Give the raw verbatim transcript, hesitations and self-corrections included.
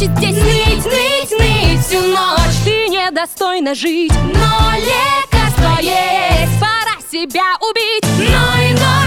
Хочет здесь ныть, ныть, ныть всю ночь. Ты недостойна жить, но лекарство есть. Пора себя убить. Ной, ной.